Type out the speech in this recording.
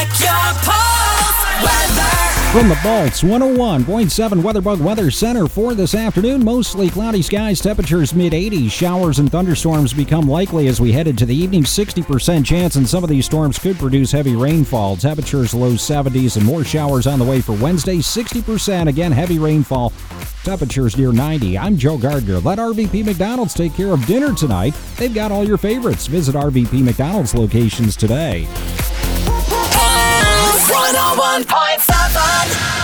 Check your pulse. Weather. From the Balts, 101.7 WeatherBug Weather Center for this afternoon. Mostly cloudy skies, temperatures mid-80s. Showers and thunderstorms become likely as we head into the evening. 60% chance, and some of these storms could produce heavy rainfall. Temperatures low 70s and more showers on the way for Wednesday. 60%, again, heavy rainfall. Temperatures near 90. I'm Joe Gardner. Let RVP McDonald's take care of dinner tonight. They've got all your favorites. Visit RVP McDonald's locations today. Pulse 101.7.